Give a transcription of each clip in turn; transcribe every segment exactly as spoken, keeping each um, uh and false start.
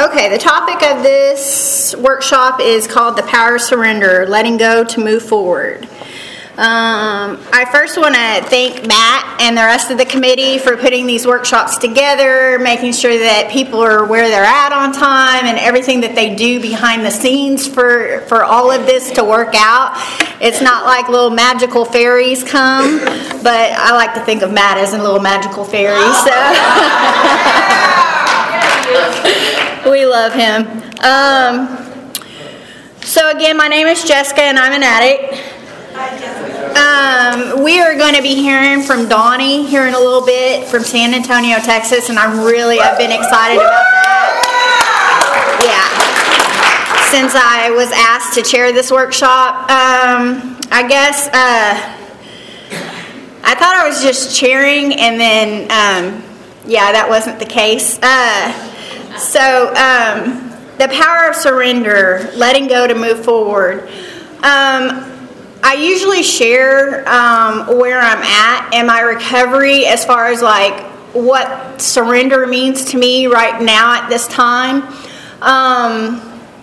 okay, the topic of this workshop is called The Power of Surrender, Letting Go to Move Forward. Um, I first want to thank Matt and the rest of the committee for putting these workshops together, making sure that people are where they're at on time, and everything that they do behind the scenes for, for all of this to work out. It's not like little magical fairies come, but I like to think of Matt as a little magical fairy, so we love him. Um, so again, my name is Jessica, and I'm an addict. Um, we are going to be hearing from Donnie here in a little bit from San Antonio, Texas, and I'm really, I've been excited about that. Yeah. Since I was asked to chair this workshop, um, I guess, uh, I thought I was just chairing, and then, um, yeah, that wasn't the case. Uh, so, um, the power of surrender, letting go to move forward. Um, I usually share um, where I'm at in my recovery as far as like what surrender means to me right now at this time. Um,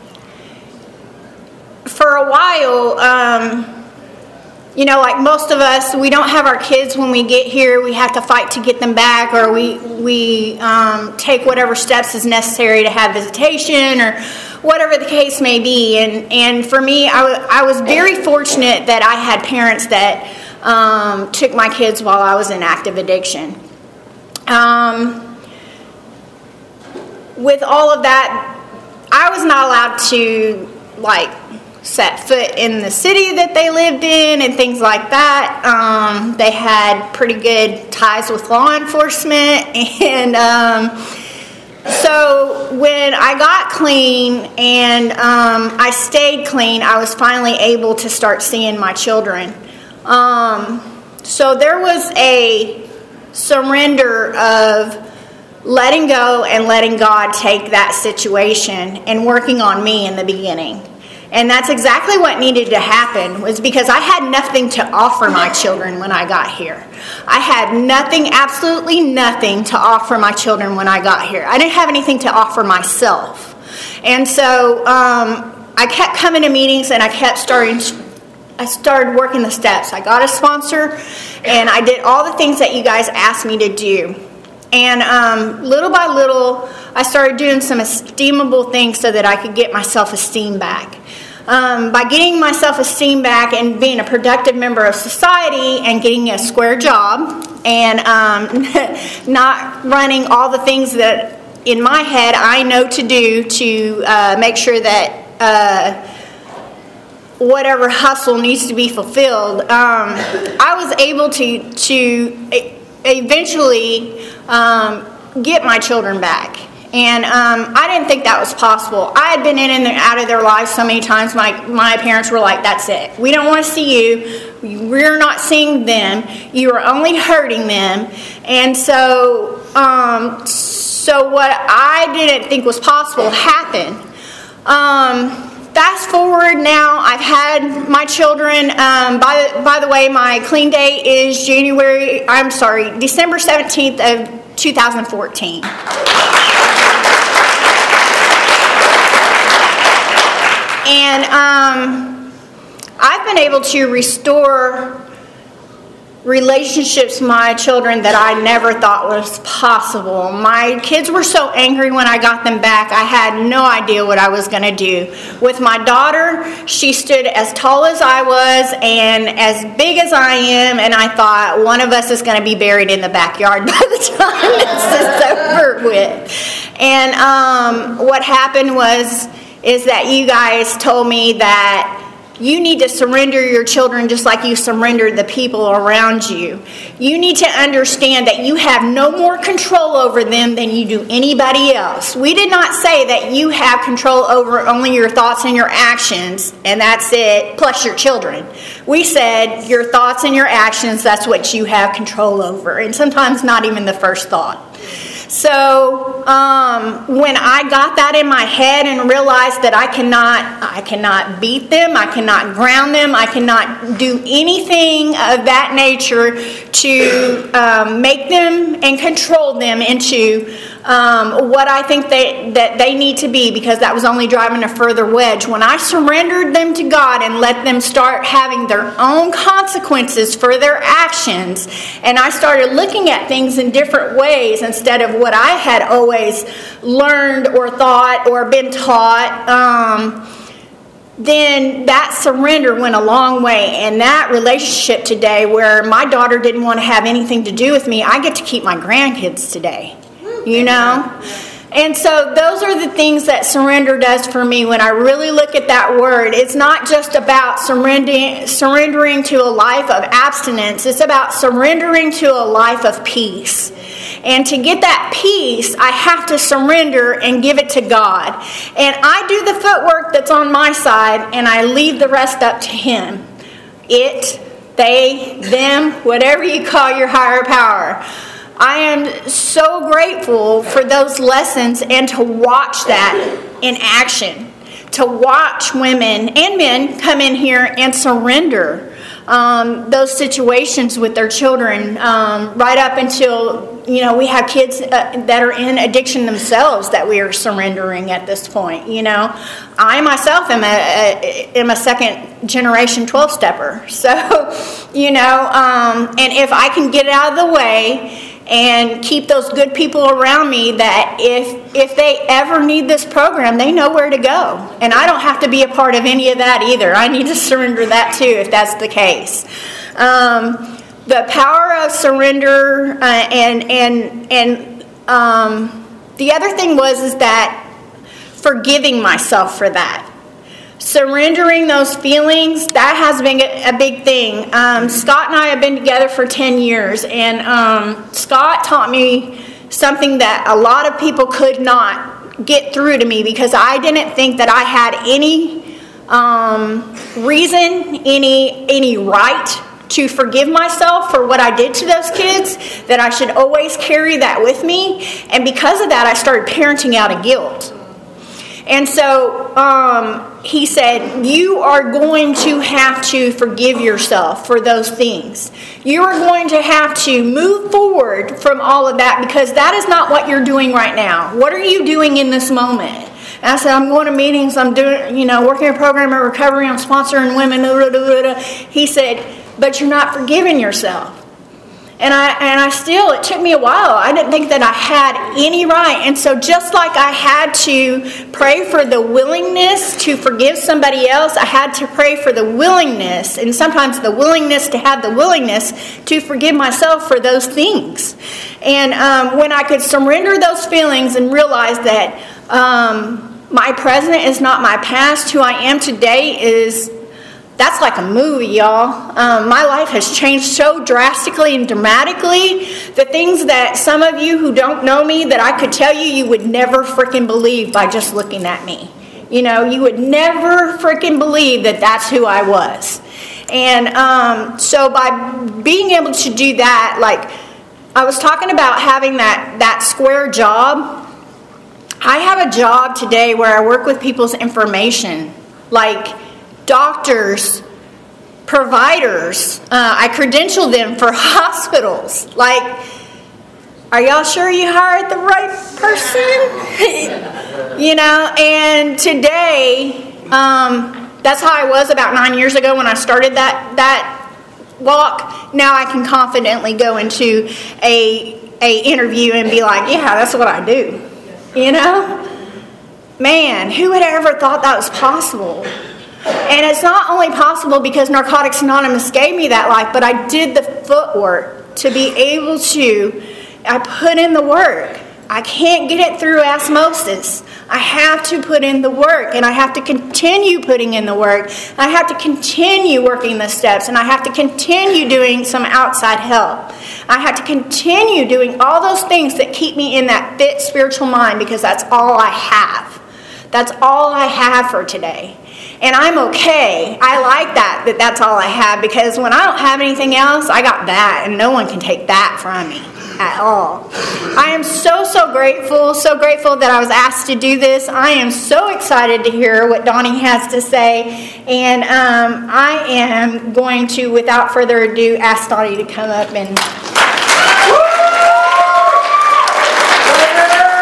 for a while, um, you know, like most of us, we don't have our kids when we get here. We have to fight to get them back, or we we um, take whatever steps is necessary to have visitation or whatever the case may be. And, and for me, I, w- I was very fortunate that I had parents that um, took my kids while I was in active addiction. Um, with all of that, I was not allowed to, like, set foot in the city that they lived in and things like that. Um, they had pretty good ties with law enforcement, and um, so when I got clean and um, I stayed clean, I was finally able to start seeing my children. Um, so there was a surrender of letting go and letting God take that situation and working on me in the beginning. And that's exactly what needed to happen, was because I had nothing to offer my children when I got here. I had nothing, absolutely nothing to offer my children when I got here. I didn't have anything to offer myself. And so um, I kept coming to meetings, and I kept starting, I started working the steps. I got a sponsor, and I did all the things that you guys asked me to do. And um, little by little, I started doing some esteemable things so that I could get my self-esteem back. Um, by getting my self-esteem back and being a productive member of society and getting a square job and um, not running all the things that in my head I know to do to uh, make sure that uh, whatever hustle needs to be fulfilled, um, I was able to, to eventually um, get my children back. And um, I didn't think that was possible. I had been in and out of their lives so many times. My my parents were like, that's it. We don't want to see you. We're not seeing them. You are only hurting them. And so, um, so what I didn't think was possible happened. Um, fast forward now, I've had my children. Um, by, by the way, my clean date is January, I'm sorry, December seventeenth of two thousand fourteen. And um, I've been able to restore relationships with my children that I never thought was possible. My kids were so angry when I got them back, I had no idea what I was going to do. With my daughter, she stood as tall as I was and as big as I am, and I thought one of us is going to be buried in the backyard by the time this is over with. And um, what happened was is that you guys told me that you need to surrender your children just like you surrendered the people around you. You need to understand that you have no more control over them than you do anybody else. We did not say that you have control over only your thoughts and your actions, and that's it, plus your children. We said your thoughts and your actions, that's what you have control over, and sometimes not even the first thought. So um, when I got that in my head and realized that I cannot, I cannot beat them, I cannot ground them, I cannot do anything of that nature to um, make them and control them into um, what I think they, that they need to be, because that was only driving a further wedge. When I surrendered them to God and let them start having their own consequences for their actions, and I started looking at things in different ways instead of what I had always learned or thought or been taught, um, then that surrender went a long way. And that relationship today, where my daughter didn't want to have anything to do with me, I get to keep my grandkids today, you know? And so those are the things that surrender does for me when I really look at that word. It's not just about surrendering, surrendering to a life of abstinence. It's about surrendering to a life of peace. And to get that peace, I have to surrender and give it to God. And I do the footwork that's on my side, and I leave the rest up to Him. It, they, them, whatever you call your higher power. I am so grateful for those lessons and to watch that in action. To watch women and men come in here and surrender um, those situations with their children, um, right up until, you know, we have kids uh, that are in addiction themselves that we are surrendering at this point. You know, I myself am a, a, am a second generation twelve-stepper. So, you know, um, and if I can get it out of the way and keep those good people around me, that if if they ever need this program, they know where to go. And I don't have to be a part of any of that either. I need to surrender that too, if that's the case. Um, the power of surrender, uh, and and and um, the other thing was is that forgiving myself for that. Surrendering those feelings, that has been a big thing. Um, Scott and I have been together for ten years, and um, Scott taught me something that a lot of people could not get through to me, because I didn't think that I had any um, reason, any any right to forgive myself for what I did to those kids, that I should always carry that with me. And because of that, I started parenting out of guilt. And so um, he said, you are going to have to forgive yourself for those things. You are going to have to move forward from all of that, because that is not what you're doing right now. What are you doing in this moment? And I said, I'm going to meetings, I'm doing, you know, working a program of recovery, I'm sponsoring women. Blah, blah, blah, blah. He said, but you're not forgiving yourself. And I and I still, it took me a while. I didn't think that I had any right. And so just like I had to pray for the willingness to forgive somebody else, I had to pray for the willingness, and sometimes the willingness to have the willingness to forgive myself for those things. And um, when I could surrender those feelings and realize that um, my present is not my past, who I am today is... That's like a movie, y'all. Um, my life has changed so drastically and dramatically. The things that some of you who don't know me, that I could tell you, you would never freaking believe by just looking at me. You know, you would never freaking believe that that's who I was. And um, so by being able to do that, like I was talking about having that, that square job. I have a job today where I work with people's information, like doctors, providers. Uh, I credential them for hospitals. Like, are y'all sure you hired the right person? You know, and today, um, that's how I was about nine years ago when I started that that walk. Now I can confidently go into a a interview and be like, yeah, that's what I do. You know? Man, who would have ever thought that was possible? And it's not only possible because Narcotics Anonymous gave me that life, but I did the footwork to be able to, I put in the work. I can't get it through osmosis. I have to put in the work, and I have to continue putting in the work. I have to continue working the steps, and I have to continue doing some outside help. I have to continue doing all those things that keep me in that fit spiritual mind, because that's all I have. That's all I have for today. And I'm okay. I like that, that that's all I have, because when I don't have anything else, I got that, and no one can take that from me at all. I am so, so grateful, so grateful that I was asked to do this. I am so excited to hear what Donnie has to say, and um, I am going to, without further ado, ask Donnie to come up and...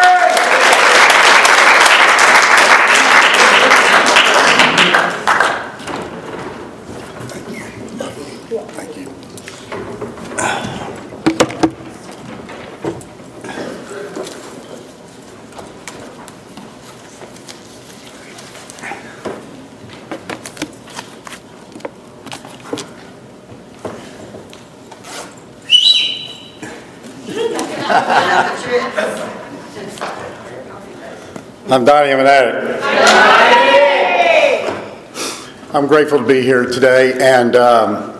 I'm Donnie, I'm an addict. I'm grateful to be here today, and um,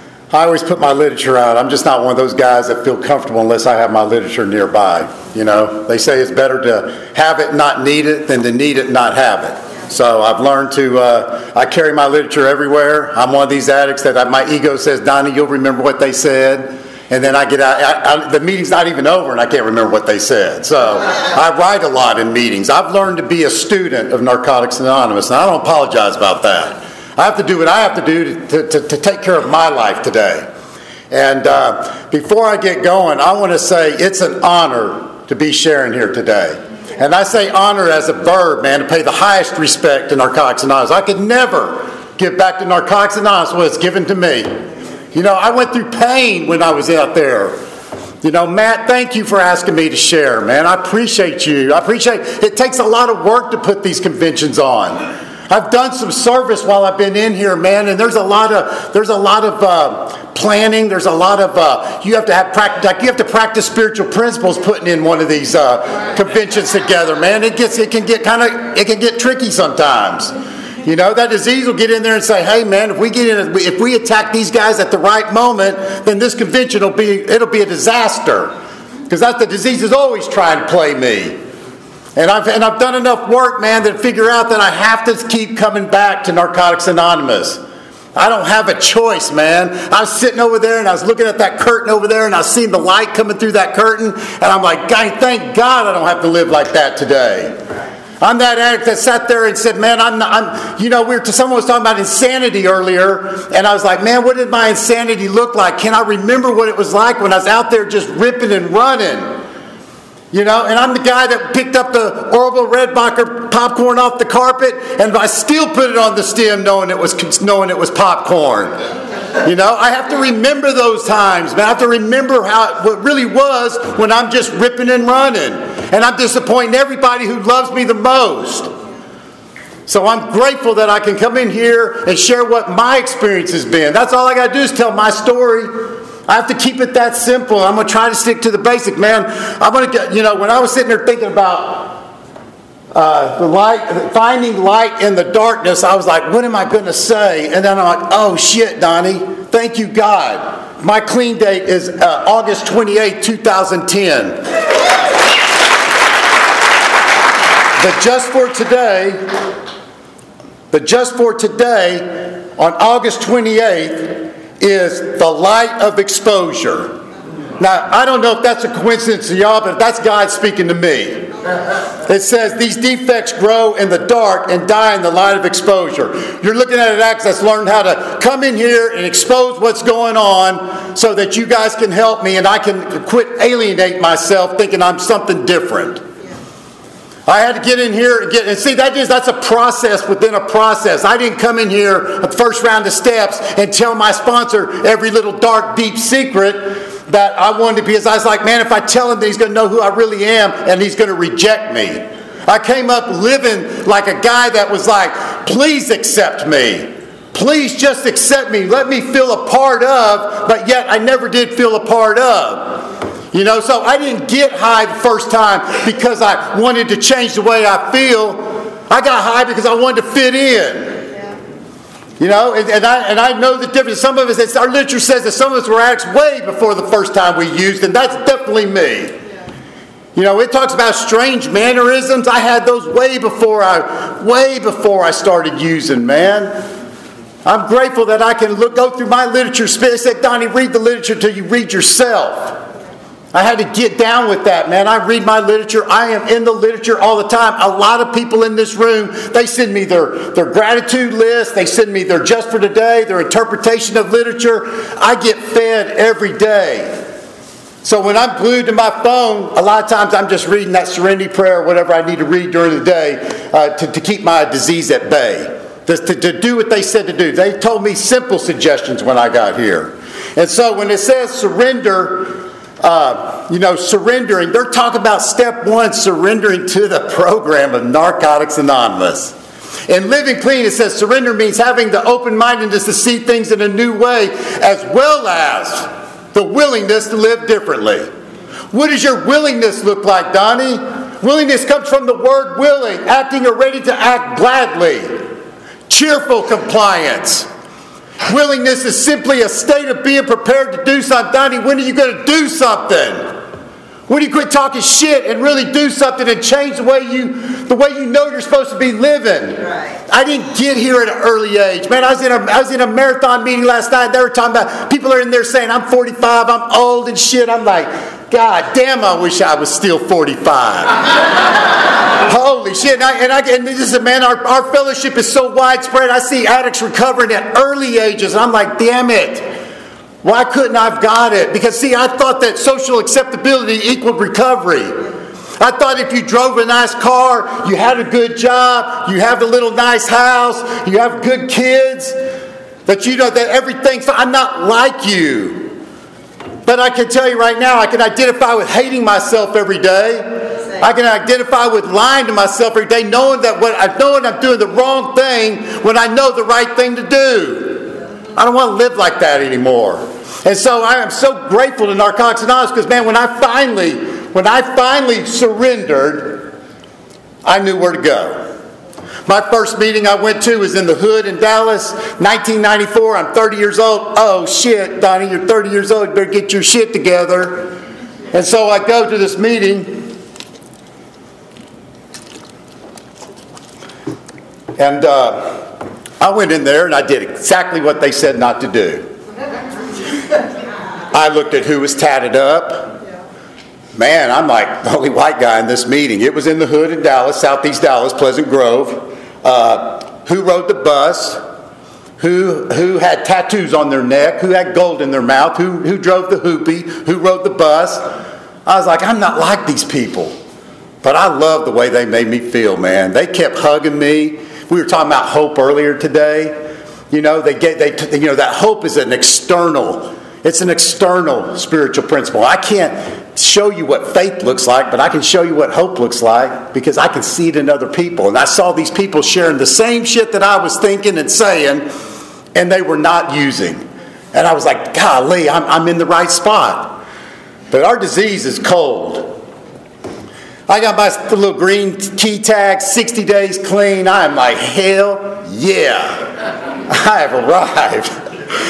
I always put my literature out. I'm just not one of those guys that feel comfortable unless I have my literature nearby. You know, they say it's better to have it and not need it than to need it and not have it. So I've learned to, uh, I carry my literature everywhere. I'm one of these addicts that I, my ego says, Donnie, you'll remember what they said. And then I get out, I, I, the meeting's not even over and I can't remember what they said. So I write a lot in meetings. I've learned to be a student of Narcotics Anonymous, and I don't apologize about that. I have to do what I have to do to, to, to take care of my life today. And uh, before I get going, I want to say it's an honor to be sharing here today. And I say honor as a verb, man, to pay the highest respect to Narcotics Anonymous. I could never give back to Narcotics Anonymous what was given to me. You know, I went through pain when I was out there. You know, Matt, thank you for asking me to share, man. I appreciate you. I appreciate it. Takes a lot of work to put these conventions on. I've done some service while I've been in here, man, and there's a lot of there's a lot of uh, planning. There's a lot of uh, you have to have practice. You have to practice spiritual principles putting in one of these uh, conventions together, man. It gets it can get kind of it can get tricky sometimes. You know, that disease will get in there and say, "Hey, man, if we get in, if we attack these guys at the right moment, then this convention will be it'll be a disaster." Because that's the disease is always trying to play me. And I've, and I've done enough work, man, to figure out that I have to keep coming back to Narcotics Anonymous. I don't have a choice, man. I was sitting over there and I was looking at that curtain over there and I was seeing the light coming through that curtain. And I'm like, God, thank God I don't have to live like that today. I'm that addict that sat there and said, man, I'm, not, I'm you know, we were, someone was talking about insanity earlier. And I was like, man, what did my insanity look like? Can I remember what it was like when I was out there just ripping and running? You know, and I'm the guy that picked up the Orville Redenbacher popcorn off the carpet, and I still put it on the stem knowing it was knowing it was popcorn. You know, I have to remember those times, man. I have to remember how it, what really was when I'm just ripping and running, and I'm disappointing everybody who loves me the most. So I'm grateful that I can come in here and share what my experience has been. That's all I got to do is tell my story. I have to keep it that simple. I'm going to try to stick to the basic, man. I'm going to get, you know, when I was sitting there thinking about uh, the light, finding light in the darkness, I was like, what am I going to say? And then I'm like, oh shit, Donnie, thank you, God. My clean date is uh, August twenty-eighth, twenty ten. But just for today, but just for today, on August twenty-eighth, is the light of exposure. Now, I don't know if that's a coincidence to y'all, but that's God speaking to me. It says, these defects grow in the dark and die in the light of exposure. You're looking at an act that's learned how to come in here and expose what's going on so that you guys can help me and I can quit alienate myself thinking I'm something different. I had to get in here and get, and see, that is, that's a process within a process. I didn't come in here at the first round of steps and tell my sponsor every little dark, deep secret that I wanted to be. Because I was like, man, if I tell him that he's going to know who I really am and he's going to reject me. I came up living like a guy that was like, please accept me. Please just accept me. Let me feel a part of, but yet I never did feel a part of. You know, so I didn't get high the first time because I wanted to change the way I feel. I got high because I wanted to fit in. You know, and, and I and I know the difference. Some of us, it's, our literature says that some of us were addicts way before the first time we used, and that's definitely me. You know, it talks about strange mannerisms. I had those way before I, way before I started using, man. I'm grateful that I can look, go through my literature. They said, Donnie, read the literature till you read yourself. I had to get down with that, man. I read my literature. I am in the literature all the time. A lot of people in this room, they send me their, their gratitude list. They send me their just for today, their interpretation of literature. I get fed every day. So when I'm glued to my phone, a lot of times I'm just reading that serenity prayer or whatever I need to read during the day uh, to, to keep my disease at bay. To, to, to do what they said to do. They told me simple suggestions when I got here. And so when it says surrender, Uh, you know, surrendering. They're talking about step one, surrendering to the program of Narcotics Anonymous. In Living Clean, it says surrender means having the open-mindedness to see things in a new way, as well as the willingness to live differently. What does your willingness look like, Donnie? Willingness comes from the word willing, acting or ready to act gladly. Cheerful compliance. Willingness is simply a state of being prepared to do something. Donnie, when are you going to do something? When do you quit talking shit and really do something and change the way you the way you know you're supposed to be living? Right. I didn't get here at an early age. Man, I was in a I was in a marathon meeting last night. They were talking about, people are in there saying, I'm forty-five, I'm old and shit. I'm like, God damn, I wish I was still forty-five. Holy shit. And, I, and, I, and this is, man, our, our fellowship is so widespread. I see addicts recovering at early ages. And I'm like, damn it. Why couldn't I have got it? Because, see, I thought that social acceptability equaled recovery. I thought if you drove a nice car, you had a good job, you have a little nice house, you have good kids, that you know that everything's fine. I'm not like you. But I can tell you right now, I can identify with hating myself every day. I can identify with lying to myself every day, knowing that what I knowing I'm doing the wrong thing when I know the right thing to do. I don't want to live like that anymore. And so I am so grateful to Narcotics Anonymous because, man, when I finally, when I finally surrendered, I knew where to go. My first meeting I went to was in the hood in Dallas, nineteen ninety-four. I'm thirty years old. Oh, shit, Donnie, you're thirty years old. You better get your shit together. And so I go to this meeting. And uh, I went in there and I did exactly what they said not to do. I looked at who was tatted up. Man, I'm like the only white guy in this meeting. It was in the hood in Dallas, Southeast Dallas, Pleasant Grove. Uh, who rode the bus? Who who had tattoos on their neck? Who had gold in their mouth? Who who drove the hoopie? Who rode the bus? I was like, I'm not like these people. But I love the way they made me feel, man. They kept hugging me. We were talking about hope earlier today. You know, they get they you know that hope is an external. It's an external spiritual principle. I can't show you what faith looks like, but I can show you what hope looks like because I can see it in other people. And I saw these people sharing the same shit that I was thinking and saying, and they were not using. And I was like, golly, I'm, I'm in the right spot. But our disease is cold. I got my little green key tag, sixty days clean. I am like, hell yeah, I have arrived.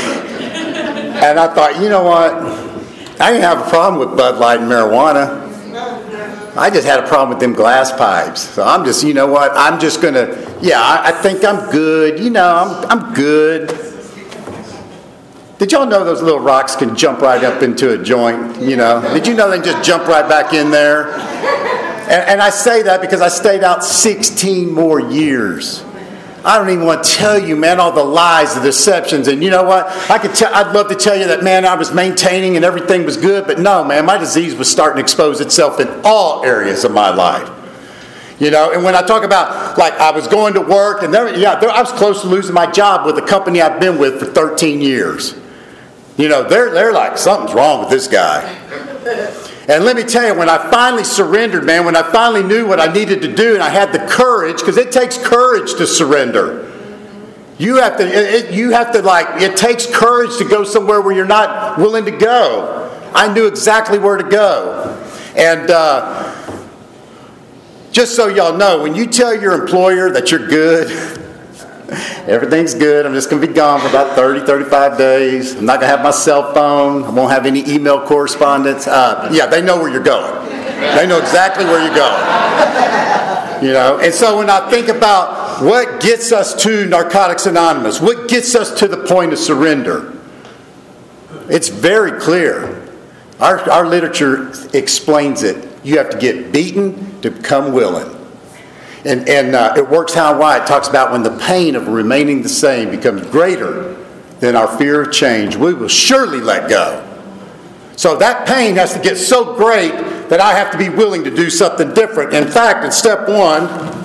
And I thought, you know what? I didn't have a problem with Bud Light and marijuana. I just had a problem with them glass pipes. So I'm just, you know what? I'm just going to, yeah, I, I think I'm good. You know, I'm, I'm good. Did y'all know those little rocks can jump right up into a joint? You know, did you know they can just jump right back in there? And, and I say that because I stayed out sixteen more years. I don't even want to tell you, man, all the lies, the deceptions. And you know what? I could tell, I'd love to tell you that, man, I was maintaining and everything was good. But no, man, my disease was starting to expose itself in all areas of my life. You know, and when I talk about, like, I was going to work, and there, yeah, there, I was close to losing my job with a company I've been with for thirteen years. You know, they're, they're like, something's wrong with this guy. And let me tell you, when I finally surrendered, man, when I finally knew what I needed to do and I had the courage, because it takes courage to surrender. You have to, it, you have to like, it takes courage to go somewhere where you're not willing to go. I knew exactly where to go. And uh, just so y'all know, when you tell your employer that you're good, everything's good, I'm just going to be gone for about thirty, thirty-five days. I'm not going to have my cell phone. I won't have any email correspondence. Uh, yeah, they know where you're going. They know exactly where you're going. You know, and so when I think about what gets us to Narcotics Anonymous, what gets us to the point of surrender, it's very clear. Our, our literature explains it. You have to get beaten to become willing. And, and uh, it works how and why. It talks about when the pain of remaining the same becomes greater than our fear of change, we will surely let go. So that pain has to get so great that I have to be willing to do something different. In fact, in step one,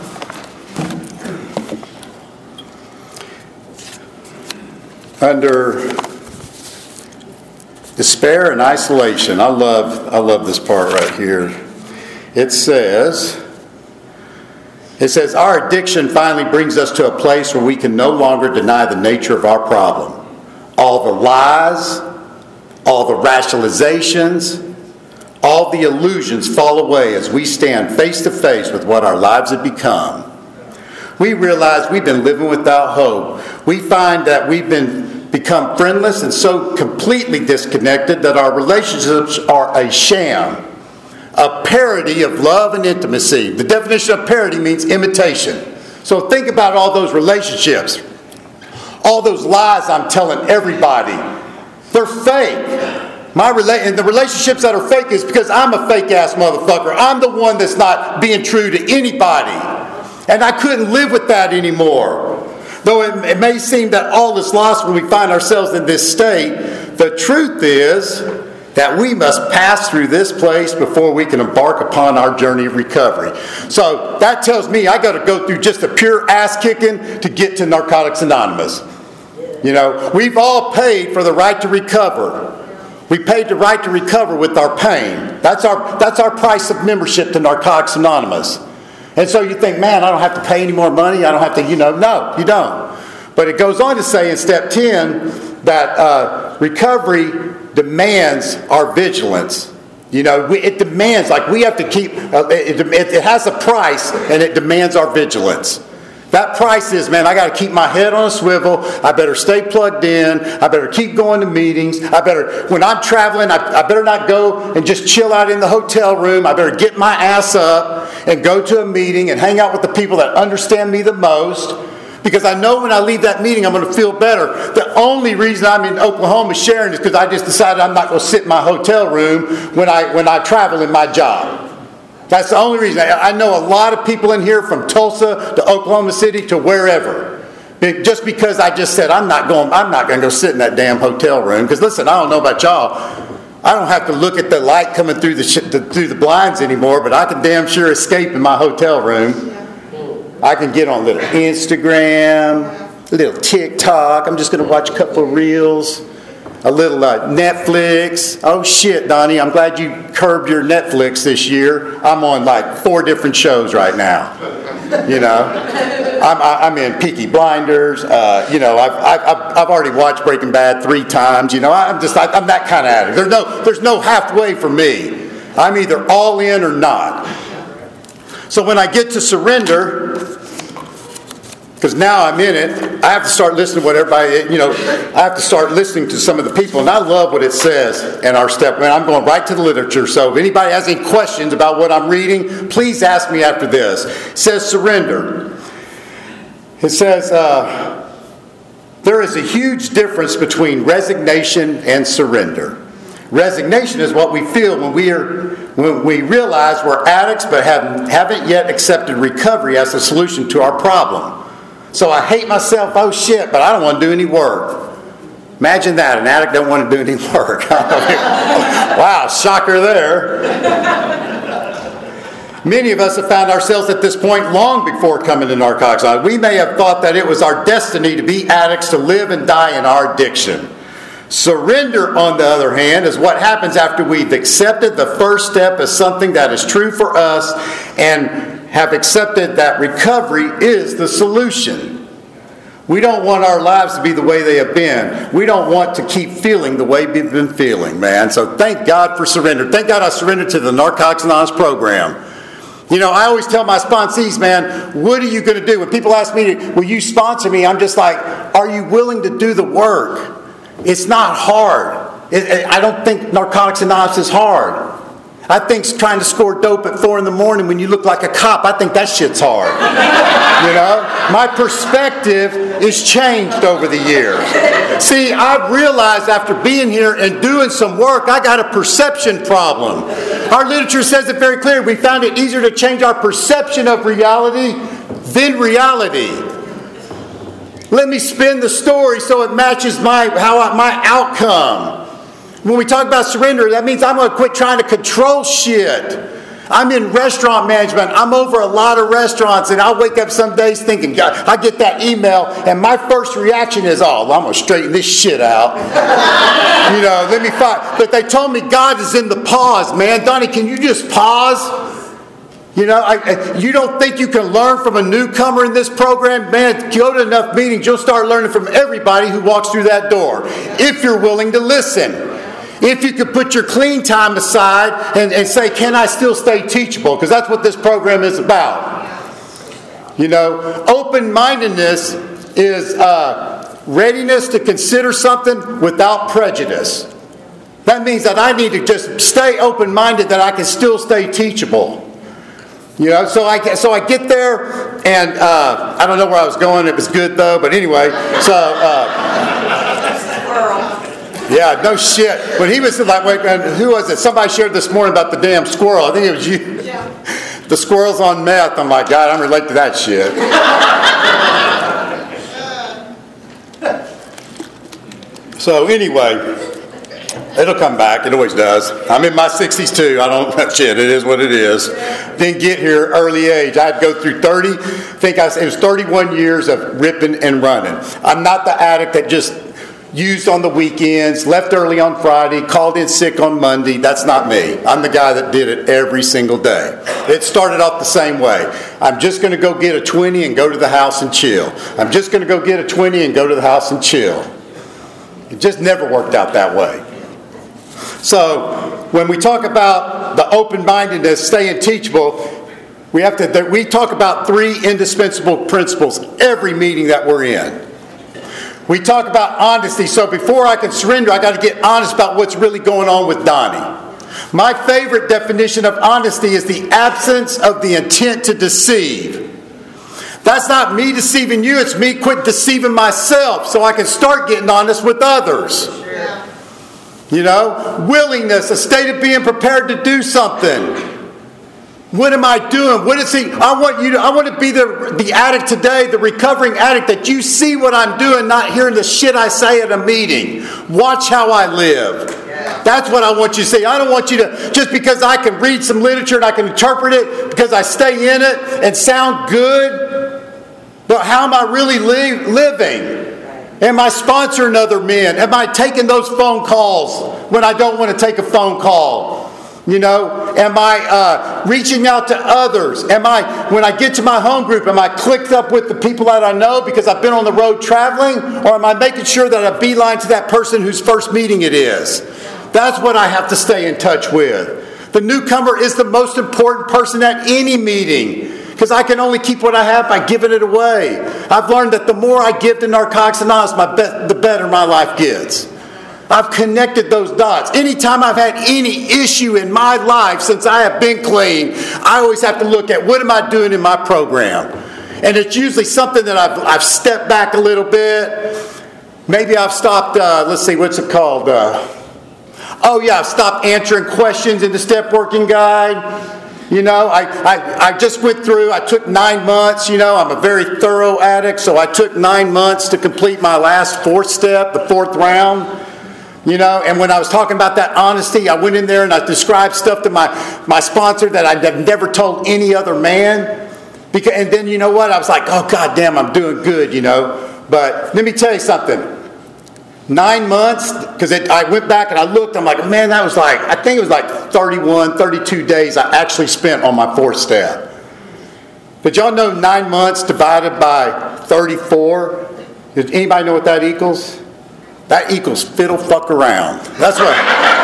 under despair and isolation, I love, I love this part right here. It says... It says, our addiction finally brings us to a place where we can no longer deny the nature of our problem. All the lies, all the rationalizations, all the illusions fall away as we stand face to face with what our lives have become. We realize we've been living without hope. We find that we've been become friendless and so completely disconnected that our relationships are a sham, a parody of love and intimacy. The definition of parody means imitation. So think about all those relationships, all those lies I'm telling everybody. They're fake. My rela- and the relationships that are fake is because I'm a fake-ass motherfucker. I'm the one that's not being true to anybody. And I couldn't live with that anymore. Though it, it may seem that all is lost when we find ourselves in this state, the truth is that we must pass through this place before we can embark upon our journey of recovery. So that tells me I got to go through just a pure ass-kicking to get to Narcotics Anonymous. You know, we've all paid for the right to recover. We paid the right to recover with our pain. That's our, that's our price of membership to Narcotics Anonymous. And so you think, man, I don't have to pay any more money. I don't have to, you know, no, you don't. But it goes on to say in step ten that uh, recovery demands our vigilance. You know, we, it demands, like we have to keep, uh, it, it, it has a price and it demands our vigilance. That price is, man, I got to keep my head on a swivel. I better stay plugged in. I better keep going to meetings. I better, when I'm traveling, I, I better not go and just chill out in the hotel room. I better get my ass up and go to a meeting and hang out with the people that understand me the most. Because I know when I leave that meeting, I'm going to feel better. The only reason I'm in Oklahoma sharing is because I just decided I'm not going to sit in my hotel room when I when I travel in my job. That's the only reason. I know a lot of people in here from Tulsa to Oklahoma City to wherever. Just because I just said I'm not going, I'm not going to go sit in that damn hotel room. Because listen, I don't know about y'all. I don't have to look at the light coming through the, through the blinds anymore, but I can damn sure escape in my hotel room. I can get on a little Instagram, a little TikTok. I'm just going to watch a couple of reels. A little uh, Netflix. Oh shit, Donnie, I'm glad you curbed your Netflix this year. I'm on like four different shows right now. You know, I'm, I'm in Peaky Blinders. Uh, you know, I've, I've I've already watched Breaking Bad three times. You know, I'm just I'm that kind of addict. There's no there's no halfway for me. I'm either all in or not. So when I get to surrender, because now I'm in it, I have to start listening to what everybody, you know, I have to start listening to some of the people. And I love what it says in our step. Man, I'm going right to the literature. So if anybody has any questions about what I'm reading, please ask me after this. It says surrender. It says, uh, there is a huge difference between resignation and surrender. Resignation is what we feel when we are when we realize we're addicts but haven't, haven't yet accepted recovery as a solution to our problem. So I hate myself, oh shit, but I don't want to do any work. Imagine that, an addict don't want to do any work. Wow, shocker there. Many of us have found ourselves at this point long before coming to Narcotics Anonymous. We may have thought that it was our destiny to be addicts, to live and die in our addiction. Surrender, on the other hand, is what happens after we've accepted the first step as something that is true for us and have accepted that recovery is the solution. We don't want our lives to be the way they have been. We don't want to keep feeling the way we've been feeling, man. So thank God for surrender. Thank God I surrendered to the Narcotics Anonymous program. You know, I always tell my sponsees, man, what are you going to do? When people ask me, will you sponsor me? I'm just like, are you willing to do the work? It's not hard. It, it, I don't think Narcotics Anonymous is hard. I think trying to score dope at four in the morning when you look like a cop, I think that shit's hard. You know? My perspective is changed over the years. See, I've realized after being here and doing some work, I got a perception problem. Our literature says it very clear. We found it easier to change our perception of reality than reality. Let me spin the story so it matches my how I, my outcome. When we talk about surrender, that means I'm going to quit trying to control shit. I'm in restaurant management. I'm over a lot of restaurants, and I'll wake up some days thinking, God, I get that email, and my first reaction is, oh, well, I'm going to straighten this shit out. You know, let me find. But they told me God is in the pause, man. Donnie, can you just pause? You know, I, I, you don't think you can learn from a newcomer in this program? Man, go to enough meetings, you'll start learning from everybody who walks through that door, if you're willing to listen. If you could put your clean time aside and, and say, can I still stay teachable? Because that's what this program is about. You know, open-mindedness is uh, readiness to consider something without prejudice. That means that I need to just stay open-minded, that I can still stay teachable. You know, so I so I get there, and uh, I don't know where I was going. It was good though, but anyway. So uh, yeah, no shit. But he was like, wait, who was it? Somebody shared this morning about the damn squirrel. I think it was you. Yeah. The squirrel's on meth. I'm like, God, I'm related to that shit. So anyway. It'll come back. It always does. I'm in my sixties too. I don't, shit, it is what it is. Didn't get here early age. I had to go through thirty, I think I, it was thirty-one years of ripping and running. I'm not the addict that just used on the weekends, left early on Friday, called in sick on Monday. That's not me. I'm the guy that did it every single day. It started off the same way. I'm just going to go get a twenty and go to the house and chill. I'm just going to go get a twenty and go to the house and chill. It just never worked out that way. So when we talk about the open-mindedness, staying teachable, we have to. We talk about three indispensable principles every meeting that we're in. We talk about honesty. So before I can surrender, I got to get honest about what's really going on with Donnie. My favorite definition of honesty is the absence of the intent to deceive. That's not me deceiving you. It's me quit deceiving myself so I can start getting honest with others. Yeah. You know, willingness, a state of being prepared to do something. What am I doing? What is he? I want you to. I want to be the the addict today, the recovering addict, that you see what I'm doing, not hearing the shit I say at a meeting. Watch how I live. Yeah. That's what I want you to see. I don't want you to just because I can read some literature and I can interpret it because I stay in it and sound good. But how am I really li- living? Am I sponsoring other men? Am I taking those phone calls when I don't want to take a phone call? You know, am I uh, reaching out to others? Am I, when I get to my home group, am I clicked up with the people that I know because I've been on the road traveling? Or am I making sure that I beeline to that person whose first meeting it is? That's what I have to stay in touch with. The newcomer is the most important person at any meeting. Because I can only keep what I have by giving it away. I've learned that the more I give to Narcotics Anonymous, my be- the better my life gets. I've connected those dots. Anytime I've had any issue in my life since I have been clean, I always have to look at what am I doing in my program. And it's usually something that I've, I've stepped back a little bit. Maybe I've stopped, uh, let's see, what's it called? Uh, oh yeah, I've stopped answering questions in the Step Working Guide. You know, I, I, I just went through, I took nine months, you know, I'm a very thorough addict, so I took nine months to complete my last fourth step, the fourth round, you know, and when I was talking about that honesty, I went in there and I described stuff to my, my sponsor that I'd never told any other man, because, and then you know what, I was like, oh God damn, I'm doing good, you know, but let me tell you something. Nine months, because I went back and I looked, I'm like, man, that was like, I think it was like thirty-one, thirty-two days I actually spent on my fourth step. Did y'all know nine months divided by thirty-four? Did anybody know what that equals? That equals fiddle fuck around. That's what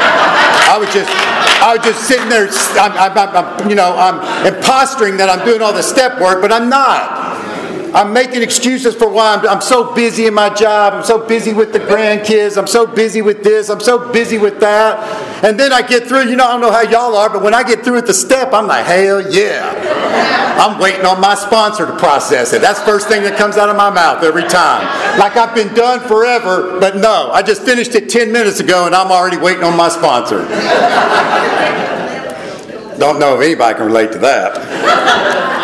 I was just, I was just sitting there, I'm, I'm, I'm, you know, I'm imposturing that I'm doing all the step work, but I'm not. I'm making excuses for why I'm, I'm so busy in my job. I'm so busy with the grandkids. I'm so busy with this. I'm so busy with that. And then I get through. You know, I don't know how y'all are, but when I get through with the step, I'm like, hell yeah. I'm waiting on my sponsor to process it. That's the first thing that comes out of my mouth every time. Like I've been done forever, but no. I just finished it ten minutes ago, and I'm already waiting on my sponsor. Don't know if anybody can relate to that.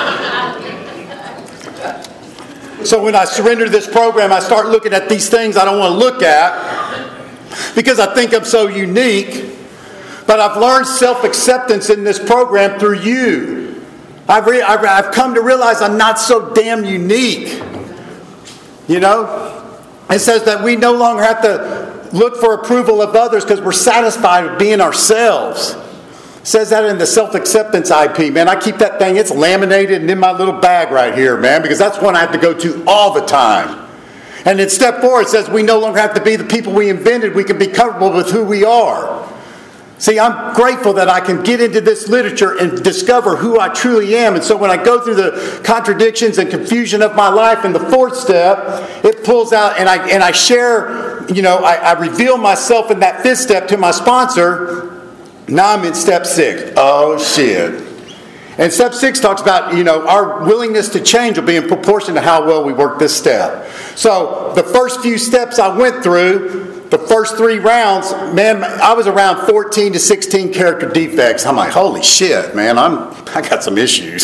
So when I surrender this program, I start looking at these things I don't want to look at because I think I'm so unique. But I've learned self-acceptance in this program through you. I've, re- I've, I've come to realize I'm not so damn unique. You know? It says that we no longer have to look for approval of others because we're satisfied with being ourselves. Says that in the self-acceptance I P. Man, I keep that thing, it's laminated and in my little bag right here, man, because that's one I have to go to all the time. And in step four, it says we no longer have to be the people we invented. We can be comfortable with who we are. See, I'm grateful that I can get into this literature and discover who I truly am. And so when I go through the contradictions and confusion of my life in the fourth step, it pulls out and I and I share, you know, I, I reveal myself in that fifth step to my sponsor. Now I'm in step six. Oh, shit. And step six talks about, you know, our willingness to change will be in proportion to how well we work this step. So the first few steps I went through, the first three rounds, man, I was around fourteen to sixteen character defects. I'm like, holy shit, man, I'm, I got some issues.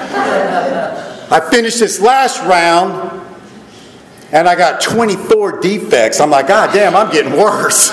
I finished this last round, and I got twenty-four defects. I'm like, God damn, I'm getting worse.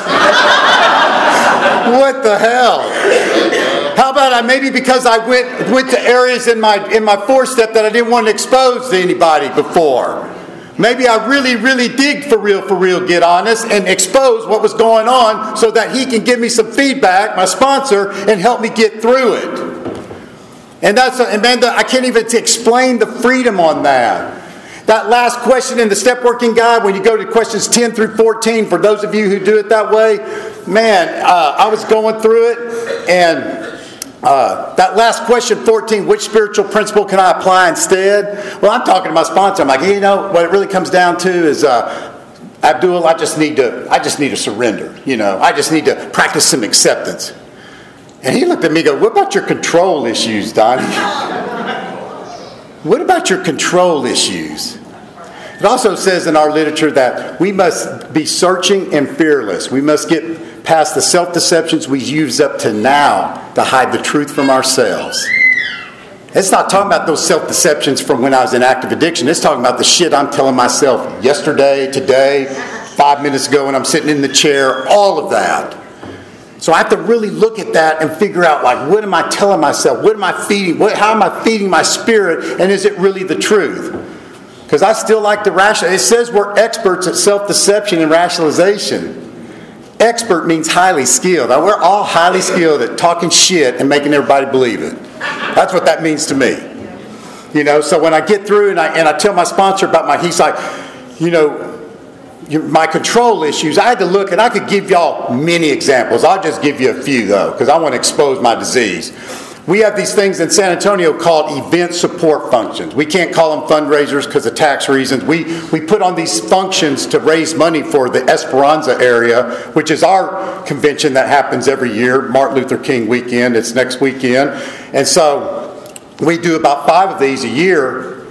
What the hell? How about I maybe because I went went to areas in my in my fourth step that I didn't want to expose to anybody before. Maybe I really, really did for real, for real get honest and expose what was going on so that he can give me some feedback, my sponsor, and help me get through it. And that's, and man, I can't even explain the freedom on that. That last question in the Step Working Guide, when you go to questions ten through fourteen, for those of you who do it that way, man, uh, I was going through it, and Uh, that last question, fourteen, which spiritual principle can I apply instead? Well, I'm talking to my sponsor. I'm like, hey, you know, what it really comes down to is, uh, Abdul, I just need to, I just need to surrender. You know, I just need to practice some acceptance. And he looked at me and go, what about your control issues, Donnie? What about your control issues? It also says in our literature that we must be searching and fearless. We must get past the self-deceptions we use up to now to hide the truth from ourselves. It's not talking about those self-deceptions from when I was in active addiction. It's talking about the shit I'm telling myself yesterday, today, five minutes ago when I'm sitting in the chair, all of that. So I have to really look at that and figure out, like, what am I telling myself? What am I feeding? What, how am I feeding my spirit? And is it really the truth? Because I still like to rationalize. It says we're experts at self-deception and rationalization. Expert means highly skilled. Now, we're all highly skilled at talking shit and making everybody believe it. That's what that means to me. You know, so when I get through and I and I tell my sponsor about my, he's like, you know, my control issues, I had to look, and I could give y'all many examples. I'll just give you a few, though, because I want to expose my disease. We have these things in San Antonio called event support functions. We can't call them fundraisers because of tax reasons. We we put on these functions to raise money for the Esperanza area, which is our convention that happens every year, Martin Luther King weekend. It's next weekend. And so we do about five of these a year.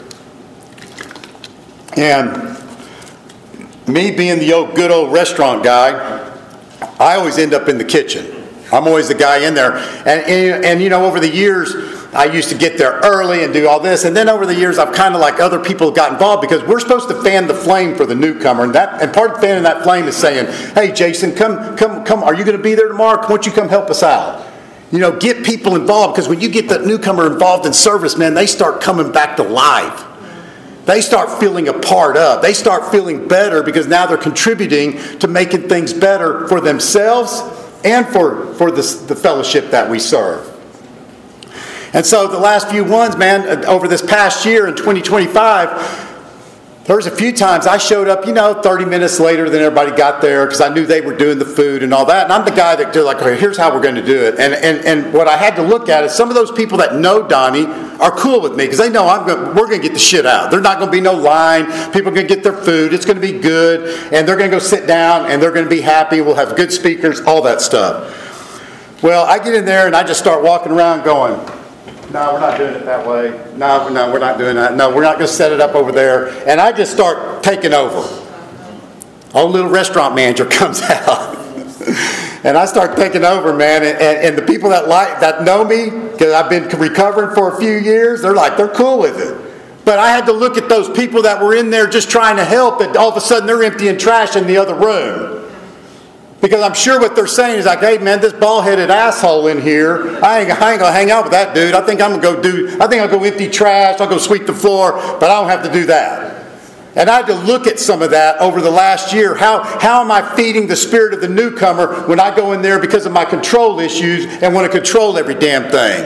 And me being the old good old restaurant guy, I always end up in the kitchen. I'm always the guy in there. And, and, and, you know, over the years, I used to get there early and do all this. And then over the years, I've kind of like other people got involved because we're supposed to fan the flame for the newcomer. And that and part of fanning that flame is saying, hey, Jason, come, come, come. Are you going to be there tomorrow? Why don't you come help us out? You know, get people involved, because when you get that newcomer involved in service, man, they start coming back to life. They start feeling a part of. They start feeling better because now they're contributing to making things better for themselves and for, for the, the fellowship that we serve. And so the last few ones, man, over this past year in twenty twenty-five, there was a few times I showed up, you know, thirty minutes later than everybody got there because I knew they were doing the food and all that. And I'm the guy that did like, okay, here's how we're going to do it. And, and and what I had to look at is some of those people that know Donnie are cool with me because they know I'm going, we're going to get the shit out. There's not going to be no line. People are going to get their food. It's going to be good. And they're going to go sit down and they're going to be happy. We'll have good speakers, all that stuff. Well, I get in there and I just start walking around going, no, we're not doing it that way. No, no, we're not doing that. No, we're not going to set it up over there. And I just start taking over. Old little restaurant manager comes out. And I start taking over, man. And, and, and the people that like that know me, because I've been recovering for a few years, they're like, they're cool with it. But I had to look at those people that were in there just trying to help, and all of a sudden they're emptying trash in the other room. Because I'm sure what they're saying is like, hey, man, this bald-headed asshole in here, I ain't, I ain't going to hang out with that dude. I think I'm going to go do, I think I'll go empty trash, I'll go sweep the floor, but I don't have to do that. And I had to look at some of that over the last year. How, how am I feeding the spirit of the newcomer when I go in there because of my control issues and want to control every damn thing?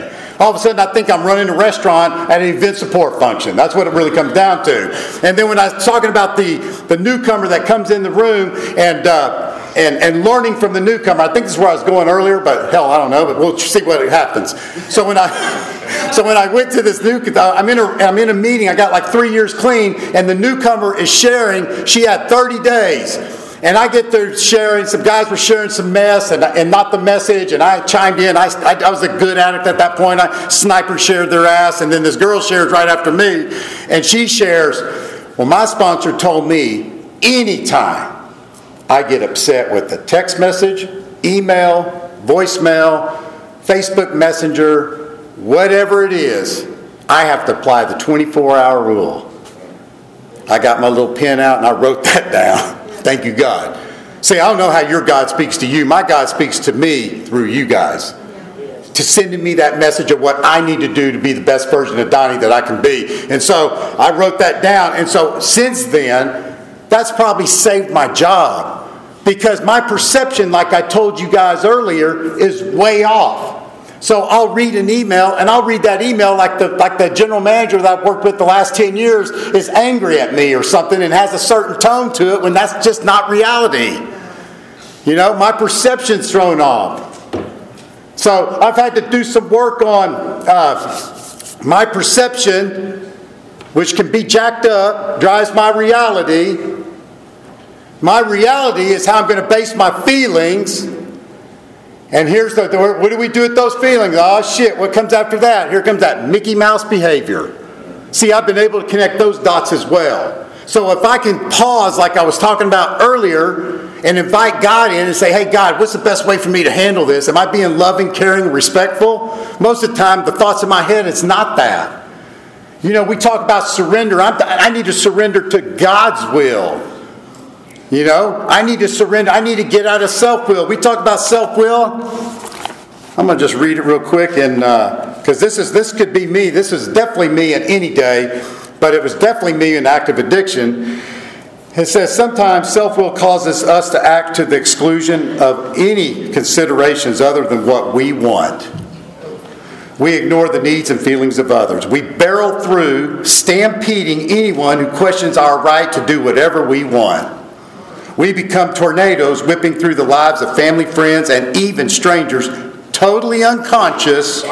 all of a sudden I think I'm running a restaurant at an event support function. That's what it really comes down to. And then when I was talking about the, the newcomer that comes in the room and, uh, and, and learning from the newcomer, I think this is where I was going earlier, but hell, I don't know, but we'll see what happens. So when I, so when I went to this new, I'm in a, I'm in a meeting, I got like three years clean, and the newcomer is sharing, she had thirty days. And I get there sharing, some guys were sharing some mess and, and not the message, and I chimed in. I, I, I was a good addict at that point. I sniper shared their ass, and then this girl shares right after me, and she shares, well, my sponsor told me anytime I get upset with a text message, email, voicemail, Facebook Messenger, whatever it is, I have to apply the twenty-four hour rule. I got my little pen out and I wrote that down. Thank you, God. See, I don't know how your God speaks to you. My God speaks to me through you guys. To sending me that message of what I need to do to be the best version of Donnie that I can be. And so I wrote that down. And so since then, that's probably saved my job. Because my perception, like I told you guys earlier, is way off. So I'll read an email, and I'll read that email like the like the general manager that I've worked with the last ten years is angry at me or something and has a certain tone to it when that's just not reality. You know, my perception's thrown off. So I've had to do some work on uh, my perception, which can be jacked up, drives my reality. My reality is how I'm going to base my feelings. And here's the, what do we do with those feelings? Oh shit, what comes after that? Here comes that Mickey Mouse behavior. See, I've been able to connect those dots as well. So if I can pause like I was talking about earlier and invite God in and say, hey God, what's the best way for me to handle this? Am I being loving, caring, respectful? Most of the time, the thoughts in my head, it's not that. You know, we talk about surrender. I'm, I need to surrender to God's will. You know, I need to surrender. I need to get out of self-will. We talk about self-will. I'm going to just read it real quick, and because uh, this is this could be me. This is definitely me in any day, but it was definitely me in active addiction. It says sometimes self-will causes us to act to the exclusion of any considerations other than what we want. We ignore the needs and feelings of others. We barrel through, stampeding anyone who questions our right to do whatever we want. We become tornadoes whipping through the lives of family, friends, and even strangers, totally unconscious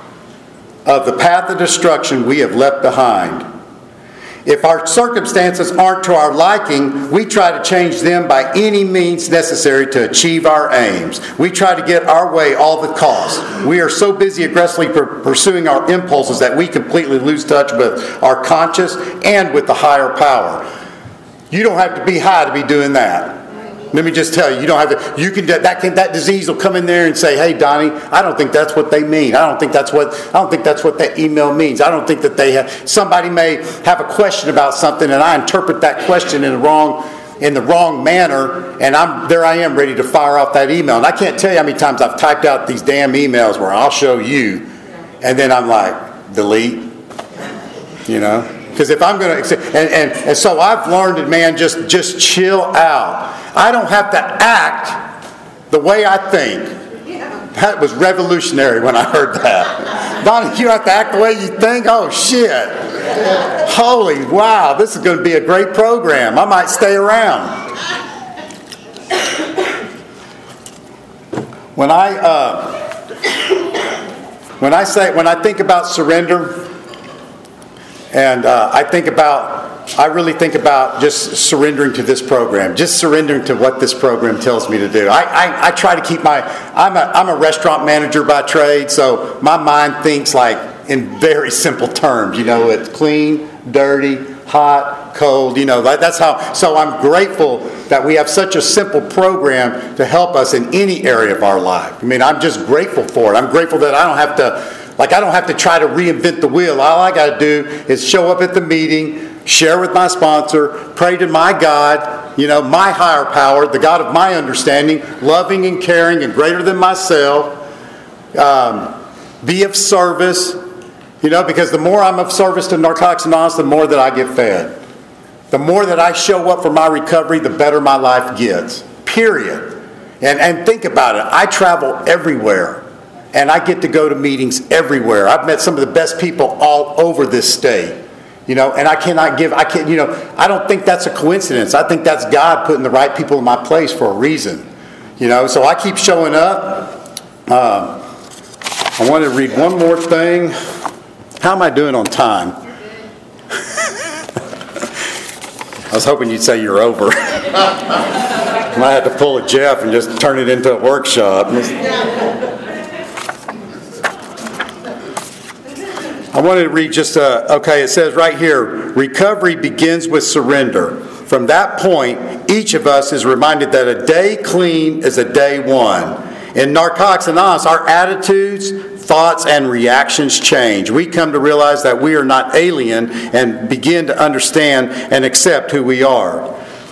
of the path of destruction we have left behind. If our circumstances aren't to our liking, we try to change them by any means necessary to achieve our aims. We try to get our way all the costs. We are so busy aggressively pursuing our impulses that we completely lose touch with our conscience and with the higher power. You don't have to be high to be doing that. Let me just tell you, you don't have to. You can that can that disease will come in there and say, "Hey, Donnie, I don't think that's what they mean. I don't think that's what I don't think that's what that email means. I don't think that they have." Somebody may have a question about something, and I interpret that question in the wrong in the wrong manner, and I'm there. I am ready to fire off that email, and I can't tell you how many times I've typed out these damn emails where I'll show you, and then I'm like, delete. You know. Because if I'm going to, and, and, and so I've learned that, man, just, just chill out. I don't have to act the way I think. That was revolutionary when I heard that. Donnie, you don't have to act the way you think? Oh, shit. Holy wow, this is going to be a great program. I might stay around. When I, uh, when I say, when I think about surrender, And uh, I think about, I really think about just surrendering to this program, just surrendering to what this program tells me to do. I, I, I try to keep my, I'm a, I'm a restaurant manager by trade, so my mind thinks like in very simple terms. You know, it's clean, dirty, hot, cold, you know, that, that's how, so I'm grateful that we have such a simple program to help us in any area of our life. I mean, I'm just grateful for it. I'm grateful that I don't have to, Like, I don't have to try to reinvent the wheel. All I got to do is show up at the meeting, share with my sponsor, pray to my God, you know, my higher power, the God of my understanding, loving and caring and greater than myself, um, be of service, you know, because the more I'm of service to Narcotics Anonymous, the more that I get fed. The more that I show up for my recovery, the better my life gets, period. And, and think about it. I travel everywhere. and I get to go to meetings everywhere. I've met some of the best people all over this state. You know, and I cannot give, I can't, you know, I don't think that's a coincidence. I think that's God putting the right people in my place for a reason. You know, so I keep showing up. Um, I want to read one more thing. How am I doing on time? I was hoping you'd say you're over. I might have to pull a Jeff and just turn it into a workshop. I wanted to read just, uh, okay, it says right here, recovery begins with surrender. From that point, each of us is reminded that a day clean is a day won. In Narcotics Anonymous, our attitudes, thoughts, and reactions change. We come to realize that we are not alien and begin to understand and accept who we are.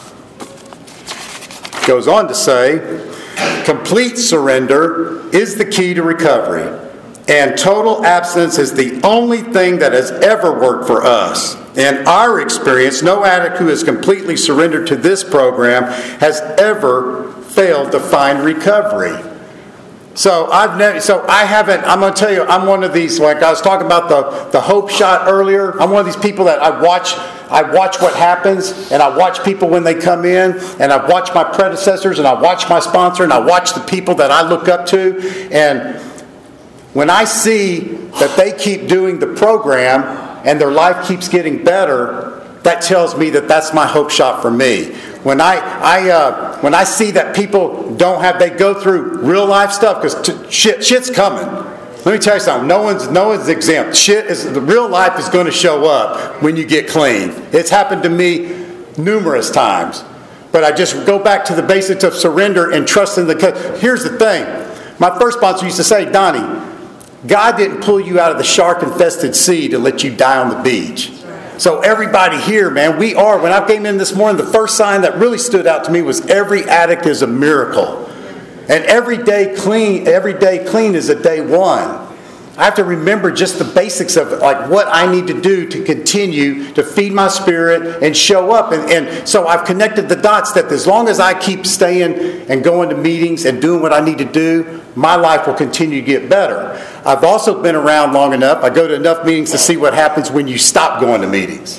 Goes on to say, complete surrender is the key to recovery. And total abstinence is the only thing that has ever worked for us. In our experience, no addict who has completely surrendered to this program has ever failed to find recovery. So I've never, so I haven't, I'm going to tell you, I'm one of these, like I was talking about the, the hope shot earlier. I'm one of these people that I watch, I watch what happens, and I watch people when they come in, and I watch my predecessors, and I watch my sponsor, and I watch the people that I look up to, and when I see that they keep doing the program and their life keeps getting better, that tells me that that's my hope shot for me. When I, I uh, when I see that people don't have, they go through real life stuff, because t- shit, shit's coming. Let me tell you something. No one's, no one's exempt. Shit is, the real life is going to show up when you get clean. It's happened to me numerous times. But I just go back to the basics of surrender and trust in the. Here's the thing. My first sponsor used to say, Donnie, God didn't pull you out of the shark-infested sea to let you die on the beach. So everybody here, man, we are. When I came in this morning, the first sign that really stood out to me was every addict is a miracle. And every day clean, every day clean is a day one. I have to remember just the basics of like what I need to do to continue to feed my spirit and show up. And, and so I've connected the dots that as long as I keep staying and going to meetings and doing what I need to do, my life will continue to get better. I've also been around long enough. I go to enough meetings to see what happens when you stop going to meetings.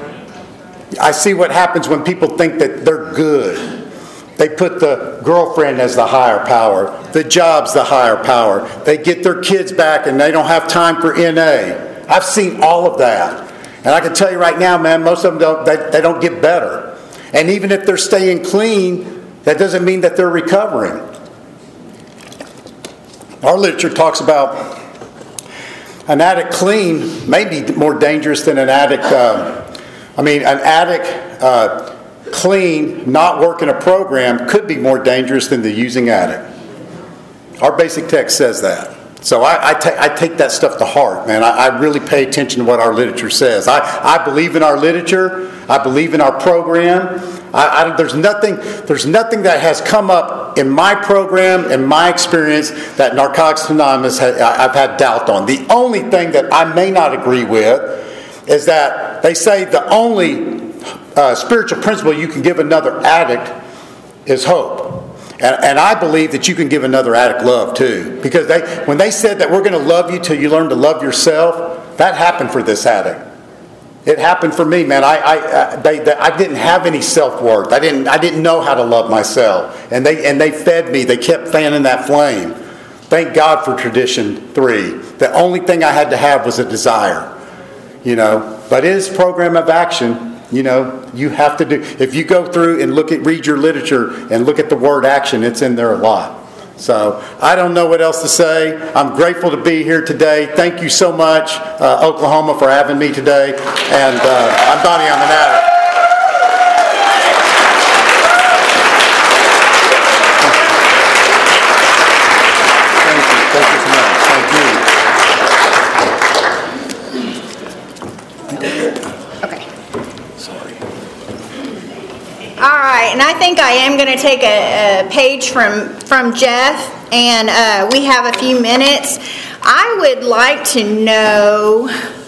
I see what happens when people think that they're good. They put the girlfriend as the higher power. The job's the higher power. They get their kids back and they don't have time for N A. I've seen all of that. And I can tell you right now, man, most of them don't, they, they don't get better. And even if they're staying clean, that doesn't mean that they're recovering. Our literature talks about an addict clean may be more dangerous than an addict, uh, I mean, an addict uh, clean, not working a program could be more dangerous than the using addict. Our basic text says that. So I, I, ta- I take that stuff to heart, man. I, I really pay attention to what our literature says. I, I believe in our literature. I believe in our program. I, I, there's nothing, there's nothing that has come up in my program, in my experience, that Narcotics Anonymous ha- I've had doubt on. The only thing that I may not agree with is that they say the only uh, spiritual principle you can give another addict is hope. And, and I believe that you can give another addict love too. Because they, when they said that we're going to love you till you learn to love yourself, that happened for this addict. It happened for me, man. I I, they, they, I didn't have any self-worth. I didn't I didn't know how to love myself. And they and they fed me. They kept fanning that flame. Thank God for Tradition three. The only thing I had to have was a desire. You know, but it is a program of action. You know, you have to do, if you go through and look at, read your literature and look at the word action, it's in there a lot. So I don't know what else to say. I'm grateful to be here today. Thank you so much, uh, Oklahoma, for having me today. And uh, I'm Donnie, I'm an addict. Thank you. Thank you so much. Thank you. All right, and I think I am going to take a, a page from, from Jeff, and uh, we have a few minutes. I would like to know,